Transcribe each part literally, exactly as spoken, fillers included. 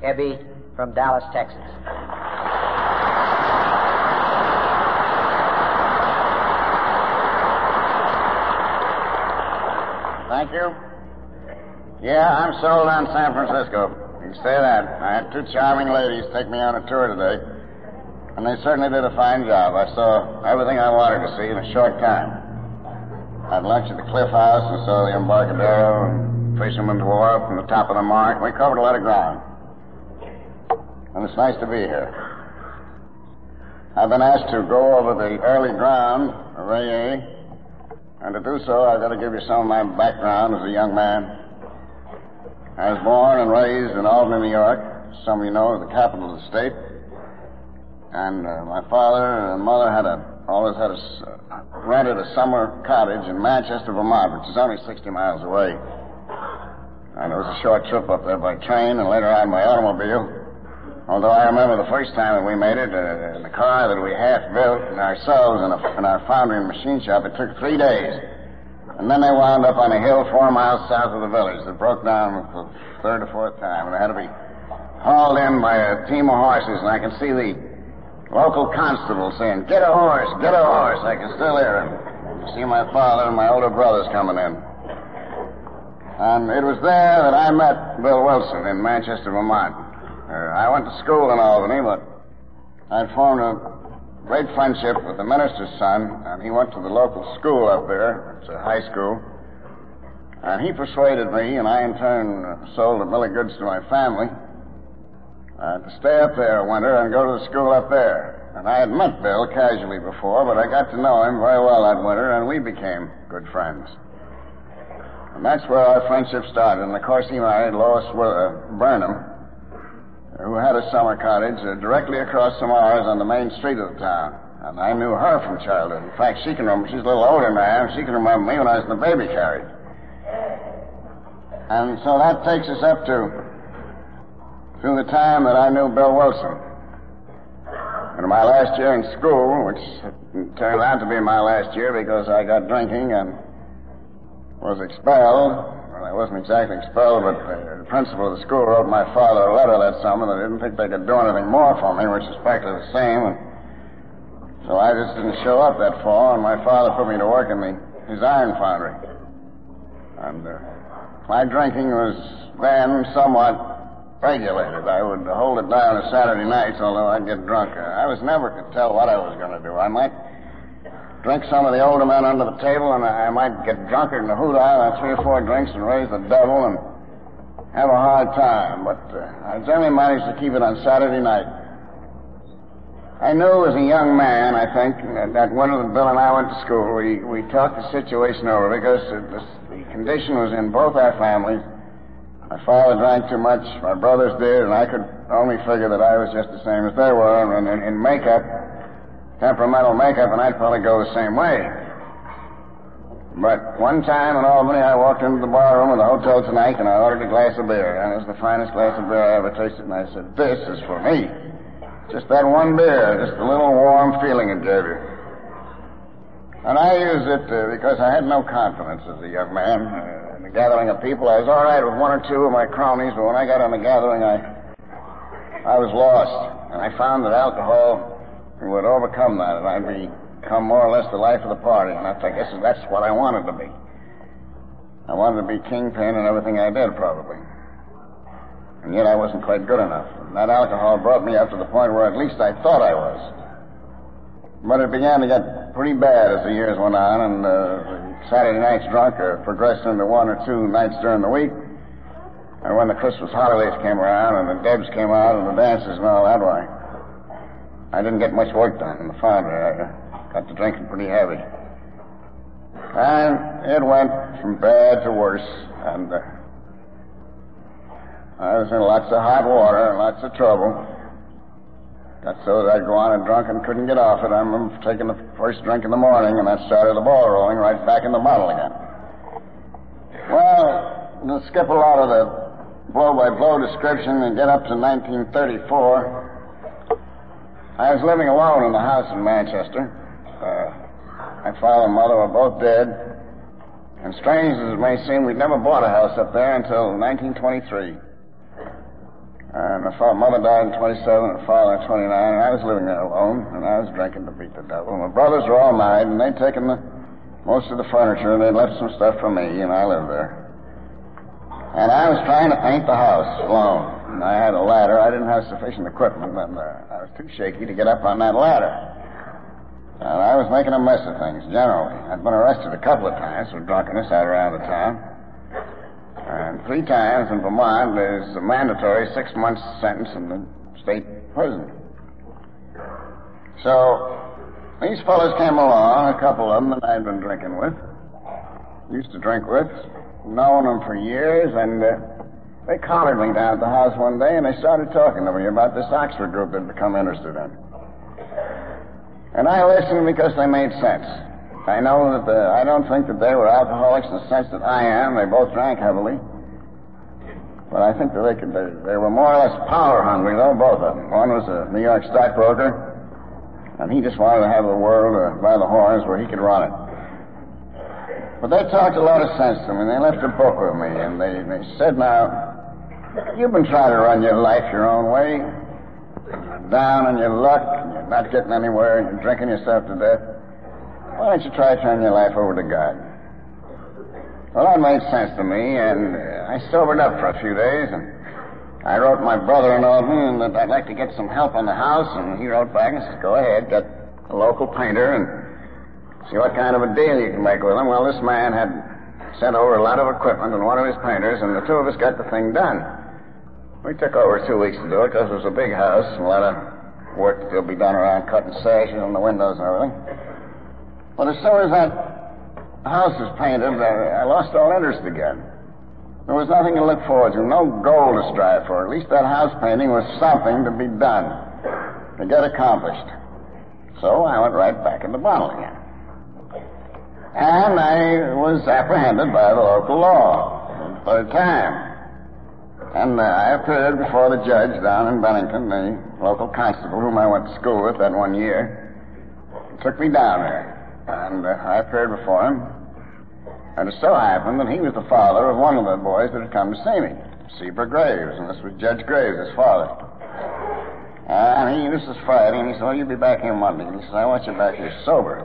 Ebby from Dallas, Texas. Thank you. Yeah, I'm sold on San Francisco. You can say that. I had two charming ladies take me on a tour today, and they certainly did a fine job. I saw everything I wanted to see in a short time. I had lunch at the Cliff House and saw the Embarcadero and Fisherman's Wharf and the top of the Mark. We covered a lot of ground. And it's nice to be here. I've been asked to go over the early ground, Ray A., and to do so, I've got to give you some of my background as a young man. I was born and raised in Albany, New York. Some of you know, the capital of the state. And uh, my father and mother had a always had a uh, rented a summer cottage in Manchester, Vermont, which is only sixty miles away. And it was a short trip up there by train and later on by automobile. Although I remember the first time that we made it uh, in the car that we half built and ourselves in, a, in our foundry and machine shop, it took three days. And then they wound up on a hill four miles south of the village that broke down for the third or fourth time. And it had to be hauled in by a team of horses, and I can see the local constable saying, "Get a horse, get a horse." I can still hear him. You see my father and my older brothers coming in. And it was there that I met Bill Wilson in Manchester, Vermont. Uh, I went to school in Albany, but I'd formed a great friendship with the minister's son, and he went to the local school up there. It's a high school. And he persuaded me, and I in turn sold a bill of goods to my family, uh, to stay up there a winter and go to the school up there. And I had met Bill casually before, but I got to know him very well that winter, and we became good friends. And that's where our friendship started. And, of course, he married Lois uh, Burnham, who had a summer cottage uh, directly across from ours on the main street of the town. And I knew her from childhood. In fact, she can remember, she's a little older than I am, she can remember me when I was in the baby carriage. And so that takes us up to, to the time that I knew Bill Wilson. And my last year in school, which turned out to be my last year because I got drinking and was expelled. Well, I wasn't exactly expelled, but the principal of the school wrote my father a letter that summer that didn't think they could do anything more for me, which is practically the same. And so I just didn't show up that fall, and my father put me to work in the, his iron foundry. And uh, my drinking was then somewhat regulated. I would hold it down on Saturday nights, although I'd get drunk. I was never could tell what I was going to do. I might drink some of the older men under the table, and I might get drunker than the hoot on three or four drinks and raise the devil and have a hard time. But uh, I generally managed to keep it on Saturday night. I knew as a young man, I think, that, that when Bill and I went to school, we, we talked the situation over because it was, the condition was in both our families. My father drank too much, my brothers did, and I could only figure that I was just the same as they were. And in, in makeup, temperamental makeup, and I'd probably go the same way. But one time in Albany, I walked into the barroom of the Hotel Tonight, and I ordered a glass of beer. And it was the finest glass of beer I ever tasted. And I said, "This is for me." Just that one beer, just a little warm feeling it gave you. And I used it uh, because I had no confidence as a young man. Uh, in the gathering of people, I was all right with one or two of my cronies, but when I got in the gathering, I, I was lost. And I found that alcohol would overcome that, and I'd become more or less the life of the party. And I guess that's what I wanted to be. I wanted to be kingpin in everything I did, probably. And yet I wasn't quite good enough. And that alcohol brought me up to the point where at least I thought I was. But it began to get pretty bad as the years went on, and uh, Saturday nights drunk uh, progressed into one or two nights during the week. And when the Christmas holidays came around, and the Debs came out, and the dances and all that, why, I didn't get much work done in the foundry. I got to drinking pretty heavy. And it went from bad to worse, and uh, I was in lots of hot water and lots of trouble. Got so that I'd go on and drunk and couldn't get off it. I remember taking the first drink in the morning, and that started the ball rolling right back in the bottle again. Well, to skip a lot of the blow-by-blow description and get up to nineteen thirty-four, I was living alone in the house in Manchester. Uh, my father and mother were both dead. And strange as it may seem, we'd never bought a house up there until nineteen twenty-three. And my father, mother died in twenty-seven, and father in twenty-nine, and I was living there alone, and I was drinking to beat the devil. My brothers were all married, and they'd taken the, most of the furniture, and they'd left some stuff for me, and I lived there. And I was trying to paint the house alone. And I had a ladder. I didn't have sufficient equipment, and uh, I was too shaky to get up on that ladder. And I was making a mess of things, generally. I'd been arrested a couple of times for drunkenness out around the town. And three times in Vermont, there's a mandatory six-month sentence in the state prison. So these fellows came along, a couple of them that I'd been drinking with, used to drink with, known them for years, and uh, they collared me down at the house one day, and they started talking to me about this Oxford group they'd become interested in. And I listened because they made sense. I know that the, I don't think that they were alcoholics in the sense that I am. They both drank heavily. But I think that they could, they, they were more or less power hungry, though, both of them. One was a New York stockbroker, and he just wanted to have the world uh, by the horns where he could run it. But they talked a lot of sense to me, and they left a book with me, and they, they said, now, you've been trying to run your life your own way. You're down on your luck, and you're not getting anywhere, and you're drinking yourself to death. Why don't you try turning your life over to God? Well, that made sense to me, and uh, I sobered up for a few days, and I wrote my brother-in-law that I'd like to get some help on the house, and he wrote back and said, go ahead, get a local painter, and see what kind of a deal you can make with him. Well, this man had sent over a lot of equipment and one of his painters, and the two of us got the thing done. We took over two weeks to do it because it was a big house and a lot of work to be done around cutting sashes on the windows and everything. But as soon as that house was painted, I lost all interest again. There was nothing to look forward to, no goal to strive for. At least that house painting was something to be done, to get accomplished. So I went right back in the bottle again. And I was apprehended by the local law for a time. And uh, I appeared before the judge down in Bennington, the local constable whom I went to school with that one year. He took me down there, and uh, I appeared before him. And it so happened that he was the father of one of the boys that had come to see me, Seaver Graves, and this was Judge Graves, his father. And he, this was Friday, and he said, well, you'll be back here Monday. And he said, I want you back here sober.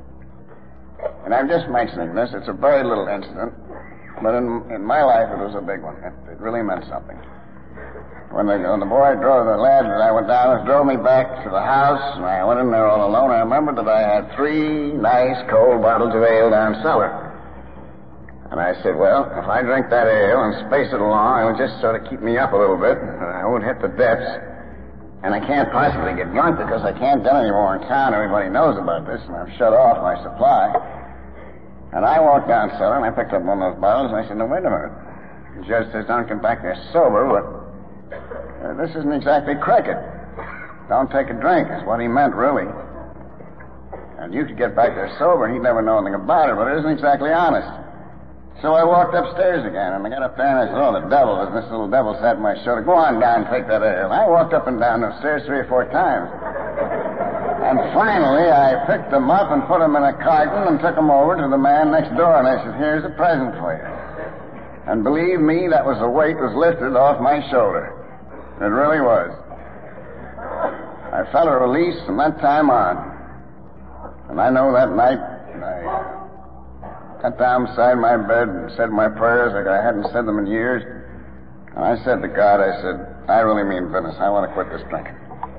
And I'm just mentioning this. It's a very little incident, but in, in my life it was a big one. It, it really meant something. When the, when the boy drove, the lad that I went down with drove me back to the house, and I went in there all alone, I remembered that I had three nice cold bottles of ale down cellar. And I said, well, if I drink that ale and space it along, it will just sort of keep me up a little bit, and I won't hit the depths. And I can't possibly get drunk because I can't get any more in town. Everybody knows about this, and I've shut off my supply. And I walked down cellar, and I picked up one of those bottles, and I said, no, wait a minute. The judge says, don't come back there sober, but uh, this isn't exactly cricket. Don't take a drink is what he meant, really. And you could get back there sober, and he'd never know anything about it, but it isn't exactly honest. So I walked upstairs again, and I got up there, and I said, oh, the devil, and this little devil sat on my shoulder. Go on down and take that ale. And I walked up and down the stairs three or four times. And finally, I picked them up and put them in a carton and took them over to the man next door, and I said, here's a present for you. And believe me, that was the weight was lifted off my shoulder. It really was. I felt a release from that time on. And I know that night, I got down beside my bed and said my prayers like I hadn't said them in years. And I said to God, I said, I really mean business. I want to quit this drinking.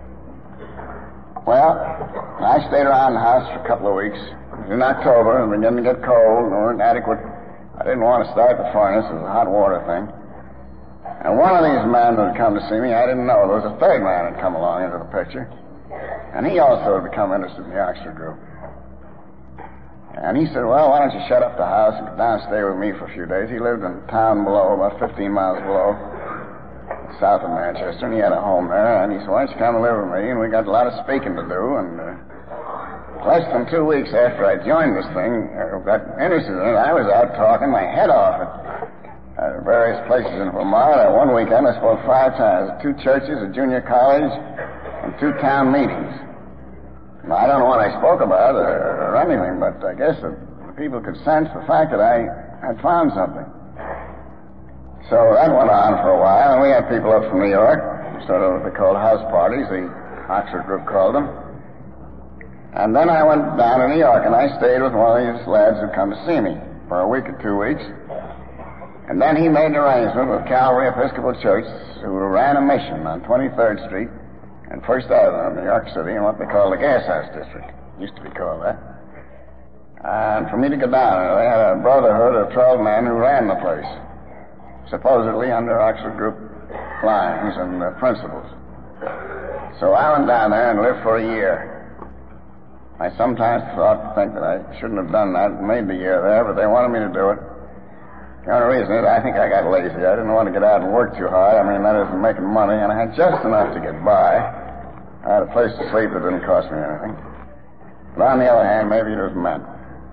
Well, I stayed around the house for a couple of weeks. It was in October, and it began to get cold, and there weren't adequate. I didn't want to start the furnace. It was a hot water thing. And one of these men that had come to see me, I didn't know. There was a third man that had come along into the picture. And he also had become interested in the Oxford group. And he said, well, why don't you shut up the house and come down and stay with me for a few days? He lived in a town below, about fifteen miles below, south of Manchester, and he had a home there. And he said, why don't you come and live with me? And we got a lot of speaking to do. And uh, less than two weeks after I joined this thing, I got interested in it. I was out talking my head off at, at various places in Vermont. At one weekend, I spoke five times at two churches, a junior college, and two town meetings. Now, I don't know what I spoke about or, or anything, but I guess that the people could sense the fact that I had found something. So that went on for a while, and we had people up from New York. sort of what they called house parties, the Oxford group called them. And then I went down to New York, and I stayed with one of these lads who'd come to see me for a week or two weeks. And then he made an arrangement with Calvary Episcopal Church, who ran a mission on twenty-third Street and First Avenue in New York City in what they call the Gas House District. Used to be called that. And for me to go down there, they had a brotherhood of twelve men who ran the place, supposedly under Oxford Group lines and uh, principles. So I went down there and lived for a year. I sometimes thought, think that I shouldn't have done that and made the year there, but they wanted me to do it. The only reason is I think I got lazy. I didn't want to get out and work too hard. I mean, that isn't making money, and I had just enough to get by. I had a place to sleep that didn't cost me anything. But on the other hand, maybe it was meant.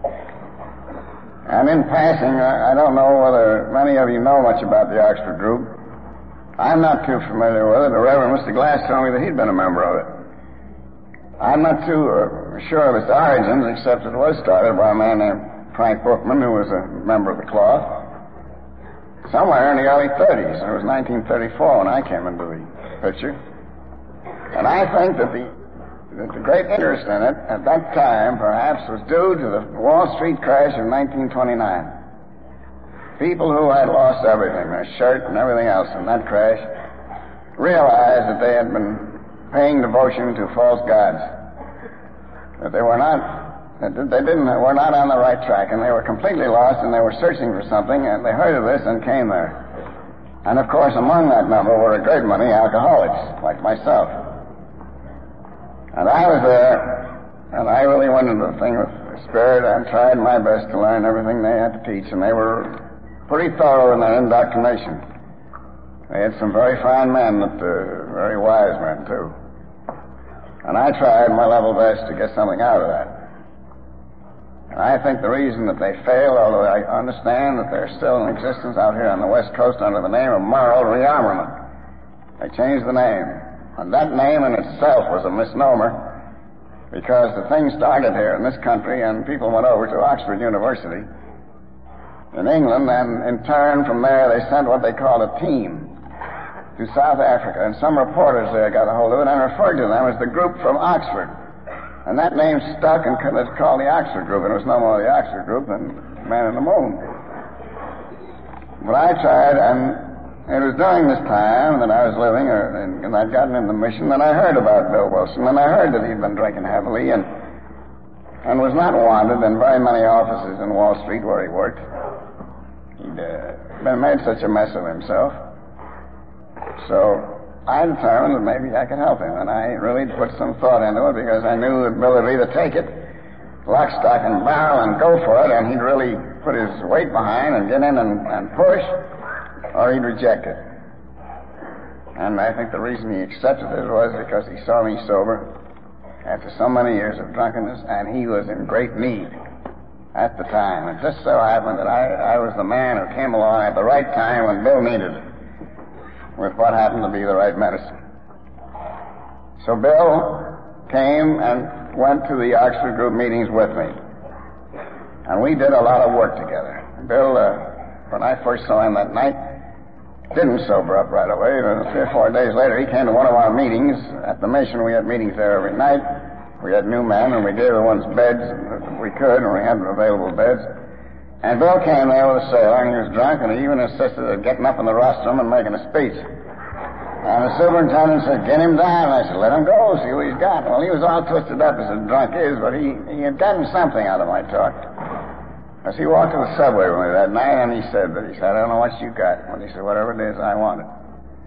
And in passing, I don't know whether many of you know much about the Oxford Group. I'm not too familiar with it. The Reverend Mister Glass told me that he'd been a member of it. I'm not too uh, sure of its origins, except it was started by a man named Frank Bookman, who was a member of the cloth, somewhere in the early thirties. It was nineteen thirty-four when I came into the picture. And I think that the, that the great interest in it at that time, perhaps, was due to the Wall Street crash of nineteen twenty-nine. People who had lost everything, their shirt and everything else in that crash, realized that they had been paying devotion to false gods, that they were not, that they didn't, were not on the right track, and they were completely lost, and they were searching for something, and they heard of this and came there. And of course, among that number were a great many alcoholics, like myself. And I was there, and I really went into the thing with spirit and tried my best to learn everything they had to teach, and they were pretty thorough in their indoctrination. They had some very fine men, that, uh, very wise men, too. And I tried my level best to get something out of that. And I think the reason that they failed, although I understand that they're still in existence out here on the West Coast under the name of Moral Rearmament. They changed the name. And that name in itself was a misnomer, because the thing started here in this country, and people went over to Oxford University in England, and in turn from there they sent what they called a team to South Africa, and some reporters there got a hold of it and referred to them as the group from Oxford. And that name stuck, and it's called the Oxford Group, and it was no more the Oxford Group than Man in the Moon. But I tried, and it was during this time that I was living, or, and I'd gotten in the mission, that I heard about Bill Wilson, and I heard that he'd been drinking heavily, and and was not wanted in very many offices in Wall Street where he worked. He'd uh, been made such a mess of himself. So I determined that maybe I could help him, and I really put some thought into it, because I knew that Bill would either take it, lock, stock, and barrel, and go for it, and he'd really put his weight behind and get in and, and push, or he'd reject it. And I think the reason he accepted it was because he saw me sober after so many years of drunkenness, and he was in great need at the time. It just so happened that I, I was the man who came along at the right time when Bill needed it, with what happened to be the right medicine. So Bill came and went to the Oxford Group meetings with me. And we did a lot of work together. Bill, uh, when I first saw him that night, didn't sober up right away. And three or four days later, he came to one of our meetings. At the mission, we had meetings there every night. We had new men, and we gave the ones beds if we could, and we had available beds. And Bill came there with a sailor, and he was drunk, and he even insisted on getting up in the rostrum and making a speech. And the superintendent said, "Get him down." And I said, "Let him go, see what he's got." Well, he was all twisted up as a drunk is, but he, he had gotten something out of my talk. As he walked to the subway with me that night, and he said, but he said, "I don't know what you got." Well, he said, "Whatever it is, I want it."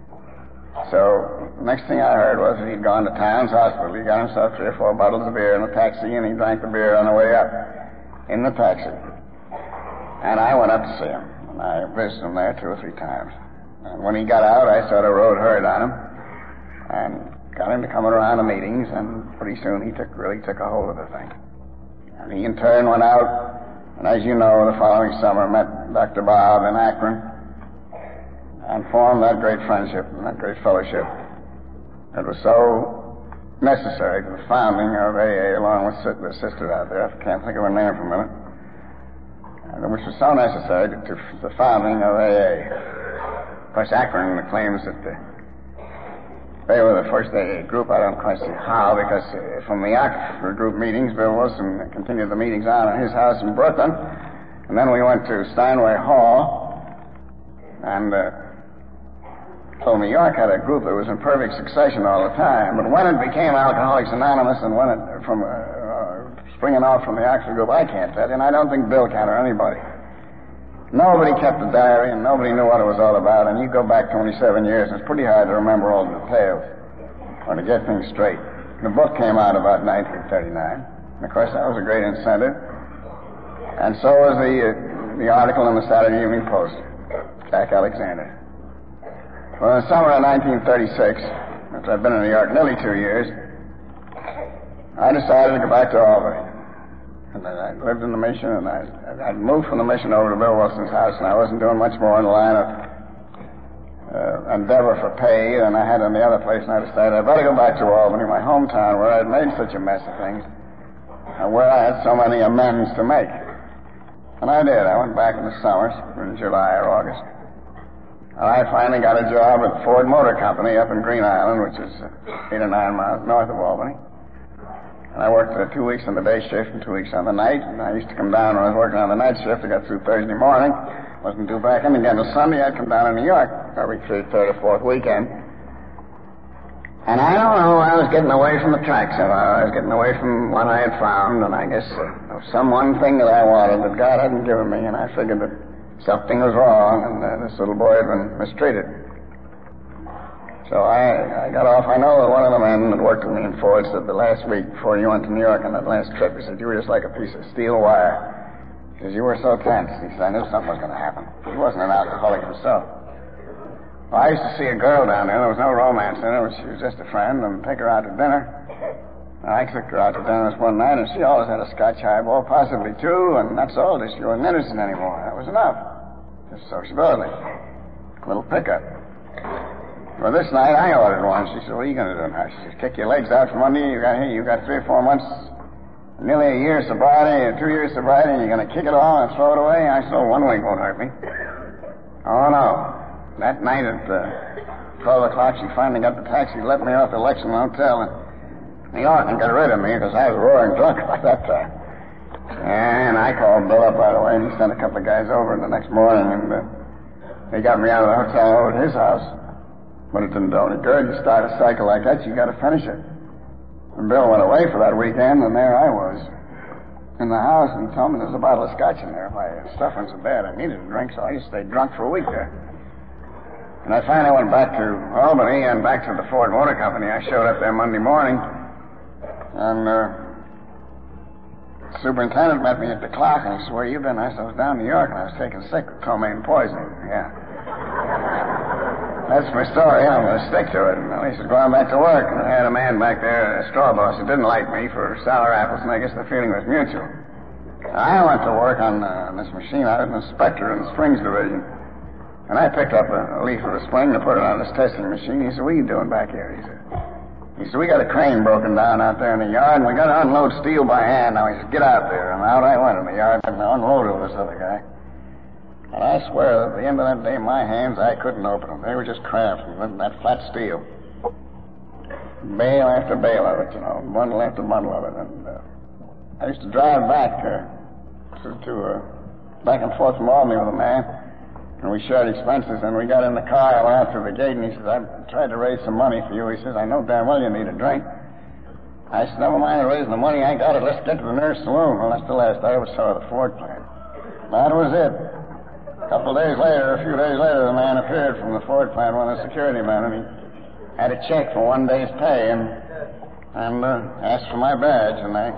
So, next thing I heard was that he'd gone to Towns Hospital. He got himself three or four bottles of beer in a taxi, and he drank the beer on the way up in the taxi. And I went up to see him, and I visited him there two or three times. And when he got out, I sort of rode herd on him, and got him to come around the meetings, and pretty soon he took really took a hold of the thing. And he in turn went out, and as you know, the following summer met Doctor Bob in Akron, and formed that great friendship and that great fellowship. It was so necessary to the founding of A A, along with the sister out there, I can't think of her name for a minute, which was so necessary to, to the founding of A A. Of course, Akron claims that the, they were the first uh, group. I don't quite see how, because uh, from the Oxford group meetings, Bill Wilson continued the meetings on at his house in Brooklyn. And then we went to Steinway Hall, and uh, so New York had a group that was in perfect succession all the time. But when it became Alcoholics Anonymous, and when it, from uh, uh, springing off from the Oxford group, I can't tell you, and I don't think Bill can or anybody. Nobody kept a diary, and nobody knew what it was all about, and you go back twenty-seven years, and it's pretty hard to remember all the details, or to get things straight. The book came out about nineteen thirty-nine, and of course that was a great incentive, and so was the, uh, the article in the Saturday Evening Post, Jack Alexander. Well, in the summer of nineteen thirty-six, after I'd been in New York nearly two years, I decided to go back to Albany. And I lived in the Mission, and I, I'd moved from the Mission over to Bill Wilson's house, and I wasn't doing much more in the line of uh, endeavor for pay than I had in the other place, and I decided I'd better go back to Albany, my hometown, where I'd made such a mess of things, and where I had so many amends to make. And I did. I went back in the summers, in July or August. And I finally got a job at Ford Motor Company up in Green Island, which is eight or nine miles north of Albany. And I worked uh, two weeks on the day shift and two weeks on the night. And I used to come down when I was working on the night shift. I got through Thursday morning. Wasn't due back in again till Sunday. I'd come down to New York every third, third or fourth weekend. And I don't know, I was getting away from the tracks. I was getting away from what I had found. And I guess uh, some one thing that I wanted that God hadn't given me. And I figured that something was wrong, and uh, this little boy had been mistreated. So I, I got off. I know that one of the men that worked with me in Ford said the last week before you went to New York on that last trip, he said, you were just like a piece of steel wire. He says, you were so tense. He said, I knew something was going to happen. He wasn't an alcoholic himself. Well, I used to see a girl down there. There was no romance in her. She was just a friend, and take her out to dinner. And I took her out to dinner this one night, and she always had a Scotch highball, possibly two, and that's all. She wasn't innocent anymore. That was enough. Just sociability. A little pickup. Well, this night I ordered one. She said, what are you going to do now? She said, kick your legs out from under you. You got, hey, you got three or four months, nearly a year sobriety, or two years sobriety, and you're going to kick it all and throw it away? I said, oh, one week won't hurt me. Oh, no. That night at uh, twelve o'clock, she finally got the taxi, let me off the Lexington Hotel in New York and got rid of me because I was roaring drunk by that time. And I called Bill up right away, and he sent a couple of guys over the next morning, and uh, they got me out of the hotel over to his house. But it didn't do any good. You start a cycle like that, you got to finish it. And Bill went away for that weekend, and there I was in the house, and he told me there's a bottle of Scotch in there. My suffering so bad, I needed a drink, so I just stayed drunk for a week there. And I finally went back to Albany and back to the Ford Motor Company. I showed up there Monday morning, and uh, the superintendent met me at the clock, and he said, where you been? I said, I was down in New York, and I was taken sick with ptomaine poisoning. Yeah. That's my story. I'm going to stick to it. And he said, going back to work. And I had a man back there, a straw boss, who didn't like me for sour apples, and I guess the feeling was mutual. I went to work on, uh, on this machine. I was an inspector in the springs division. And I picked up a, a leaf of a spring to put it on this testing machine. He said, what are you doing back here? He said, he said, we got a crane broken down out there in the yard, and we got to unload steel by hand. Now, he said, get out there. And out I went in the yard and unloaded with this other guy. And I swear that at the end of that day, my hands, I couldn't open them. They were just cramped from that flat steel. Bale after bale of it, you know, bundle after bundle of it. And uh, I used to drive back uh, to, to uh, back and forth from Albany with a man, and we shared expenses. And we got in the car, I went out through the gate, and he says, I tried to raise some money for you. He says, I know damn well you need a drink. I said, never mind raising the money, I got it. Let's get to the nearest saloon. Well, that's the last I ever saw of the Ford plant. That was it. A couple of days later, a few days later, the man appeared from the Ford plant, one of the security men, and he had a check for one day's pay and and uh, asked for my badge. And I...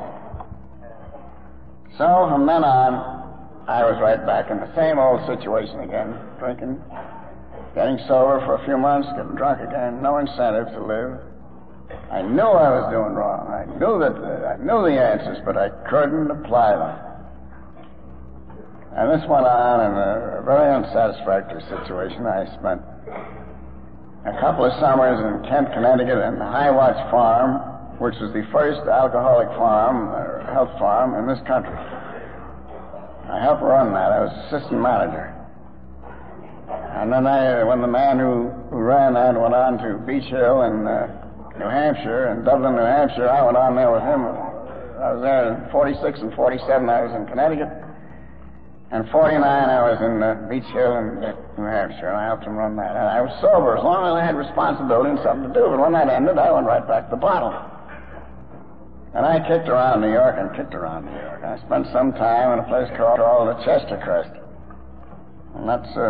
So from then on, I was right back in the same old situation again, drinking, getting sober for a few months, getting drunk again, no incentive to live. I knew I was doing wrong. I knew that uh, I knew the answers, but I couldn't apply them. And this went on in a very unsatisfactory situation. I spent a couple of summers in Kent, Connecticut, in the High Watch Farm, which was the first alcoholic farm, or health farm, in this country. I helped run that. I was assistant manager. And then I, when the man who, who ran that went on to Beach Hill in uh, New Hampshire, in Dublin, New Hampshire, I went on there with him. I was there in forty-six and forty-seven. I was in Connecticut. And forty-nine, I was in uh, Beach Hill in uh, New Hampshire, and I helped him run that. And I was sober as long as I had responsibility and something to do. But when that ended, I went right back to the bottle. And I kicked around New York and kicked around New York. I spent some time in a place called the Chester Crest. And that's, uh,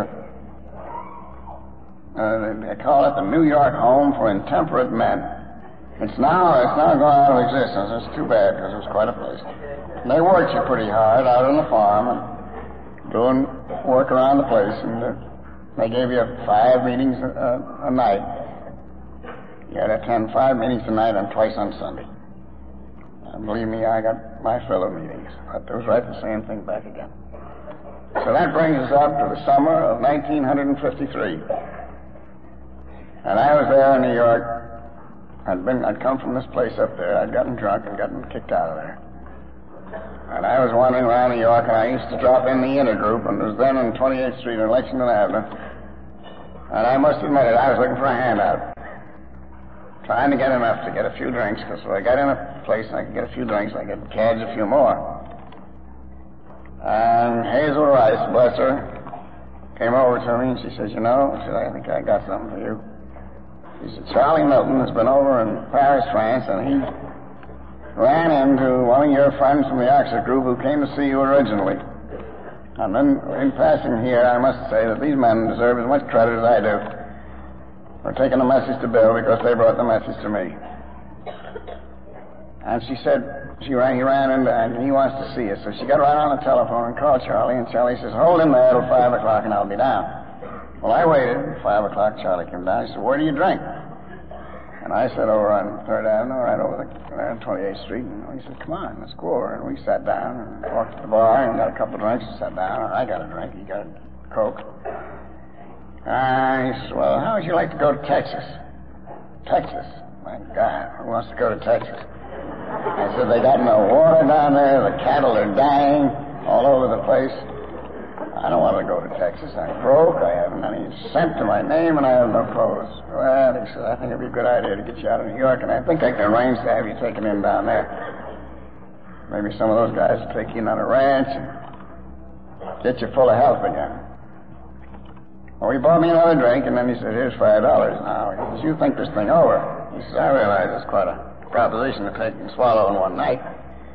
uh, they call it the New York Home for Intemperate Men. It's now, it's now gone out of existence. It's too bad, because it was quite a place. And they worked you pretty hard out on the farm and doing work around the place, and uh, they gave you five meetings a, a night. You had to attend five meetings a night and twice on Sunday. And believe me, I got my fill of meetings. But it was right the same thing back again. So that brings us up to the summer of nineteen fifty-three. And I was there in New York. I'd been, I'd come from this place up there. I'd gotten drunk and gotten kicked out of there. And I was wandering around New York, and I used to drop in the Intergroup, and it was then on twenty-eighth Street in Lexington Avenue. And I must admit it, I was looking for a handout. Trying to get enough to get a few drinks, because if I got in a place and I could get a few drinks, I could cadge a few more. And Hazel Rice, bless her, came over to me, and she says, you know, she said, I think I got something for you. She said, Charlie Milton has been over in Paris, France, and he ran into one of your friends from the Oxford Group who came to see you originally. And then, in passing here, I must say that these men deserve as much credit as I do for taking the message to Bill, because they brought the message to me. And she said, she ran, he ran into, and he wants to see us. So she got right on the telephone and called Charlie, and Charlie says, hold him there till five o'clock and I'll be down. Well, I waited. Five o'clock, Charlie came down. He said, where do you drink? And I said, over on Third Avenue, right over the, right on twenty-eighth Street. And he said, come on, let's go over. And we sat down and walked to the bar and got a couple of drinks and sat down. And I got a drink. He got a Coke. And he says, well, how would you like to go to Texas? Texas? My God, who wants to go to Texas? I said, they got no water down there. The cattle are dying all over the place. I don't want to go to Texas. I'm broke. I haven't any cent to my name, and I have no clothes. Well, he said, I think it'd be a good idea to get you out of New York, and I think I can arrange to have you taken in down there. Maybe some of those guys will take you in on a ranch and get you full of health again. Well, he bought me another drink, and then he said, here's five dollars now. He says, you think this thing over. He says, I realize it's quite a proposition to take and swallow in one night.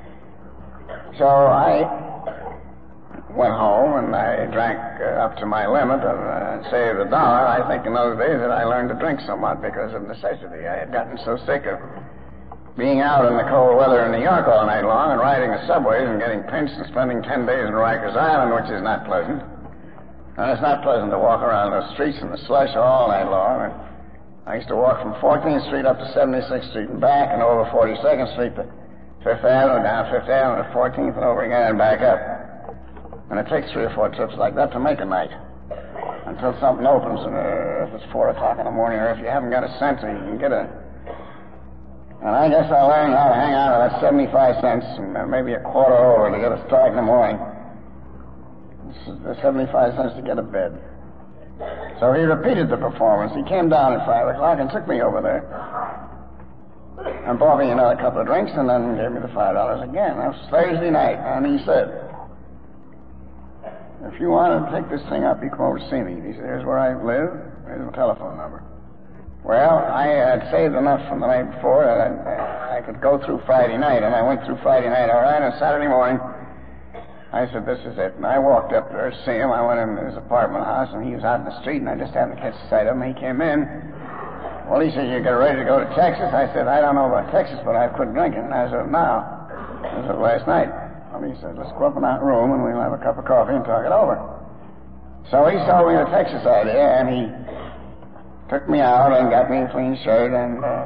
So I went home, and I drank uh, up to my limit and uh, saved a dollar. I think in those days that I learned to drink somewhat because of necessity. I had gotten so sick of being out in the cold weather in New York all night long and riding the subways and getting pinched and spending ten days in Rikers Island, which is not pleasant. And it's not pleasant to walk around the streets in the slush all night long. And I used to walk from fourteenth Street up to seventy-sixth Street and back, and over forty-second Street to Fifth Avenue, down Fifth Avenue to fourteenth and over again and back up. And it takes three or four trips like that to make a night, until something opens, and uh, if it's four o'clock in the morning, or if you haven't got a cent, you can get a... And I guess I learned how to hang on to that seventy-five cents, and uh, maybe a quarter over to get a start in the morning. The seventy-five cents to get a bed. So he repeated the performance. He came down at five o'clock and took me over there, and bought me another couple of drinks, and then gave me the five dollars again. That was Thursday night, and he said, if you want to take this thing up, you come over to see me. He said, here's where I live. Here's the telephone number. Well, I had saved enough from the night before that I, I could go through Friday night, and I went through Friday night all right, and Saturday morning, I said, this is it. And I walked up there to see him. I went in his apartment house, and he was out in the street, and I just happened to catch sight of him. He came in. Well, he said, you get ready to go to Texas? I said, I don't know about Texas, but I've quit drinking. And I said, now. This was last night. Well, he said, let's go up in that room, and we'll have a cup of coffee and talk it over. So he sold me the Texas idea, and he took me out and got me a clean shirt and uh,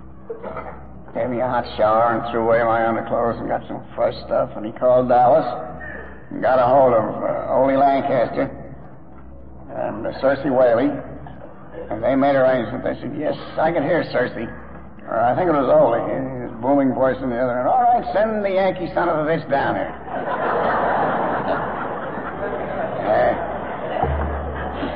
gave me a hot shower and threw away my underclothes and got some fresh stuff. And he called Dallas and got a hold of uh, Ole Lancaster and uh, Cersei Whaley, and they made arrangements. They said, yes, I can hear Cersei. Or I think it was Ole, his booming voice in the other end. All right, send the Yankee son of a bitch down here. uh,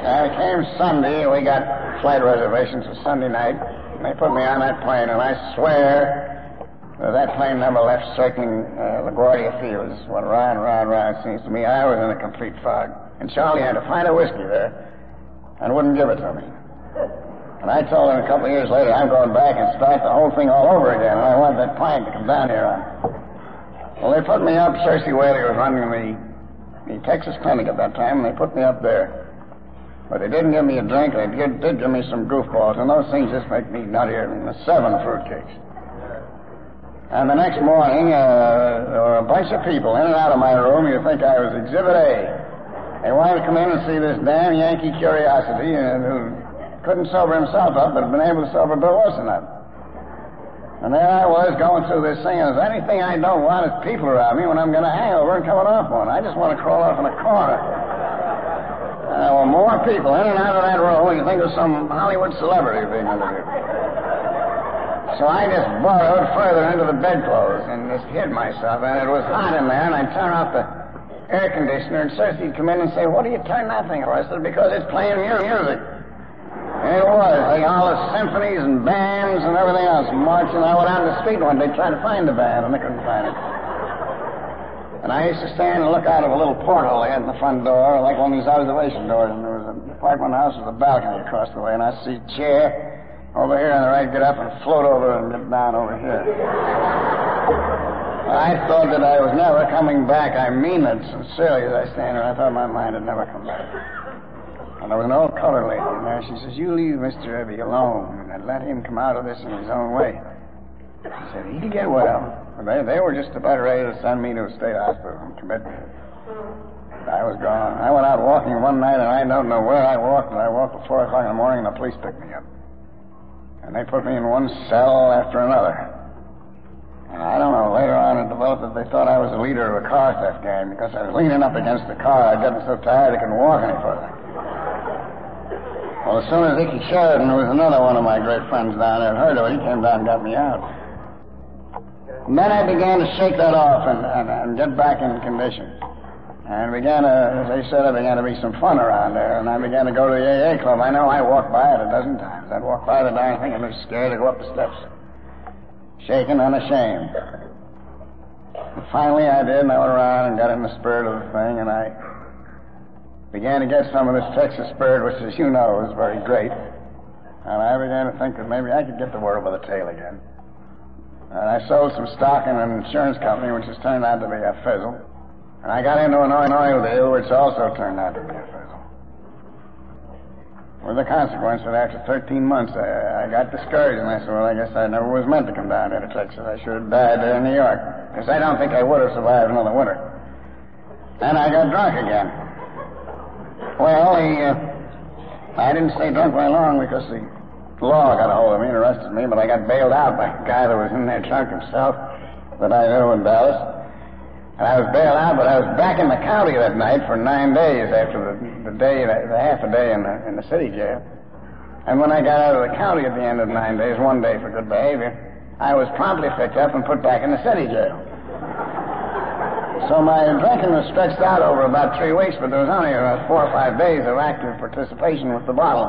I came Sunday, and we got flight reservations for Sunday night. And they put me on that plane, and I swear that that plane never left circling uh, LaGuardia Field. It just went round, round, round. It seems to me I was in a complete fog. And Charlie had to find a whiskey there and wouldn't give it to me. And I told him a couple of years later, I'm going back and start the whole thing all over again, and I want that plane to come down here on. Well, they put me up. Cersei Whaley was running the, the Texas clinic at that time, and they put me up there. But they didn't give me a drink. They did, did give me some goofballs, and those things just make me nuttier than the seven fruitcakes. And the next morning, uh, there were a bunch of people in and out of my room. You'd think I was Exhibit A. They wanted to come in and see this damn Yankee curiosity, uh, who couldn't sober himself up, but had been able to sober Bill Wilson up. And there I was going through this thing, and there's anything I don't want is people around me when I'm going to hang over and coming off one. I just want to crawl off in a corner. And there were more people in and out of that room. You think of some Hollywood celebrity being interviewed. So I just burrowed further into the bedclothes and just hid myself, and it was hot in there, and I'd turn off the air conditioner, and Cersei would come in and say, "What do you turn that thing for?" I said, "Because it's playing your music." And it was. Like all the symphonies and bands and everything else marching. I went out on the street one day trying to find the band, and they couldn't find it. And I used to stand and look out of a little porthole they had in the front door, like one of these observation doors, and there was an apartment house with a balcony across the way, and I'd see a chair over here on the right, get up and float over and get down over here. I thought that I was never coming back. I mean it sincerely as I stand there. I thought my mind had never come back. And there was an old colored lady in there. She says, "You leave Mister Ebby alone and let him come out of this in his own way." She said, "He'll get well." But they, they were just about ready to send me to a state hospital and commit me. I was gone. I went out walking one night, and I don't know where I walked, but I walked at four o'clock in the morning, and the police picked me up. And they put me in one cell after another. And I don't know, later on it developed that they thought I was the leader of a car theft gang because I was leaning up against the car. I'd gotten so tired I couldn't walk any further. Well, as soon as Icky Sheridan, who was another one of my great friends down there, heard of it, he came down and got me out. And then I began to shake that off and, and, and get back in condition. And began to, as they said, there began to be some fun around there. And I began to go to the A A club. I know I walked by it a dozen times. I'd walk by the darn thing and was scared to go up the steps. Shaken, unashamed. And finally I did, and I went around and got in the spirit of the thing, and I began to get some of this Texas spirit, which, as you know, is very great. And I began to think that maybe I could get the world by the tail again. And I sold some stock in an insurance company, which has turned out to be a fizzle. And I got into an oil deal, which also turned out to be a fizzle. With the consequence that after thirteen months, I, I got discouraged, and I said, well, I guess I never was meant to come down here to Texas. I should have died there in New York, because I don't think I would have survived another winter. And I got drunk again. Well, the, uh, I didn't stay drunk very long because the law got a hold of me and arrested me, but I got bailed out by a guy that was in there drunk himself that I knew in Dallas. And I was bailed out, but I was back in the county that night for nine days after the, the day, the half a day in the, in the city jail. And when I got out of the county at the end of nine days, one day for good behavior, I was promptly picked up and put back in the city jail. So my drinking was stretched out over about three weeks, but there was only about four or five days of active participation with the bottle.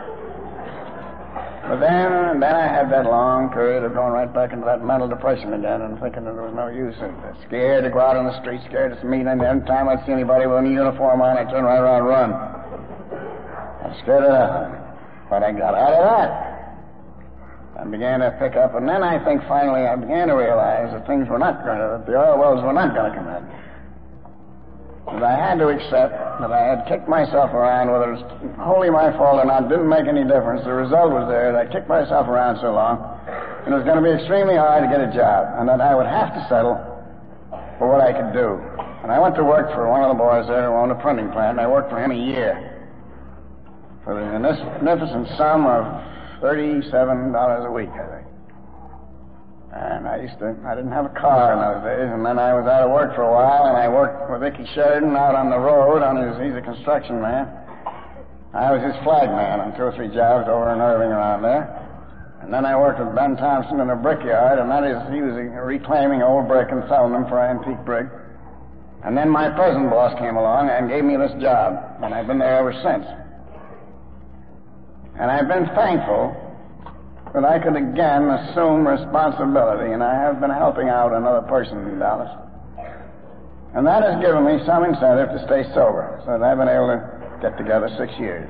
But then, then I had that long period of going right back into that mental depression again and thinking that there was no use. And scared to go out on the street, scared to meet, and every time I'd see anybody with a uniform on, I'd turn right around and run. I was scared of that. But I got out of that and began to pick up. And then I think finally I began to realize that things were not going to, that the oil wells were not going to come in. But I had to accept that I had kicked myself around, whether it was wholly my fault or not, didn't make any difference. The result was there. That I kicked myself around so long, and it was going to be extremely hard to get a job, and that I would have to settle for what I could do. And I went to work for one of the boys there who owned a printing plant, and I worked for him a year for the magnificent sum of thirty-seven dollars a week, I think. And I used to, I didn't have a car in those days, and then I was out of work for a while, and I worked with Icky Sheridan out on the road on his, he's a construction man. I was his flag man on two or three jobs over in Irving around there. And then I worked with Ben Thompson in a brickyard, and that is, he was reclaiming old brick and selling them for antique brick. And then my present boss came along and gave me this job, and I've been there ever since. And I've been thankful that I could again assume responsibility, and I have been helping out another person in Dallas. And that has given me some incentive to stay sober, so that I've been able to get together six years.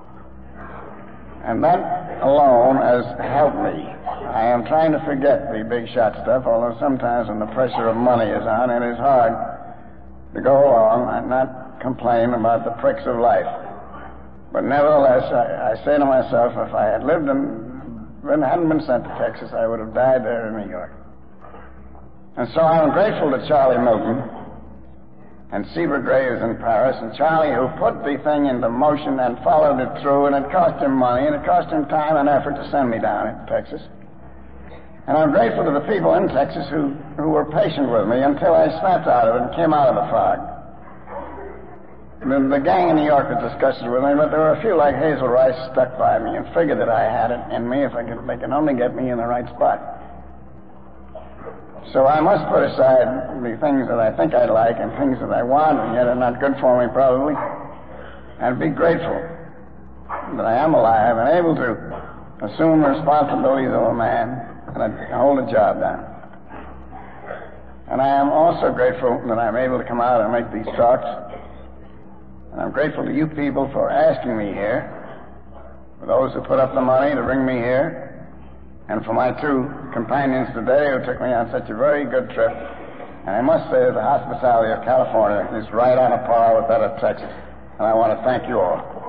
And that alone has helped me. I am trying to forget the big shot stuff, although sometimes when the pressure of money is on, it is hard to go along and not complain about the pricks of life. But nevertheless, I, I say to myself, if I had lived in, hadn't been sent to Texas, I would have died there in New York. And so I'm grateful to Charlie Milton and Seaver Graves in Paris, and Charlie, who put the thing into motion and followed it through, and it cost him money, and it cost him time and effort to send me down into Texas. And I'm grateful to the people in Texas who, who were patient with me until I snapped out of it and came out of the fog. The, the gang in New York had discussed it with me, but there were a few like Hazel Rice stuck by me and figured that I had it in me if I could, they can only get me in the right spot. So I must put aside the things that I think I like and things that I want and yet are not good for me probably, and be grateful that I am alive and able to assume the responsibilities of a man and hold a job down. And I am also grateful that I'm able to come out and make these talks. And I'm grateful to you people for asking me here, for those who put up the money to bring me here, and for my two companions today who took me on such a very good trip. And I must say that the hospitality of California is right on a par with that of Texas. And I want to thank you all.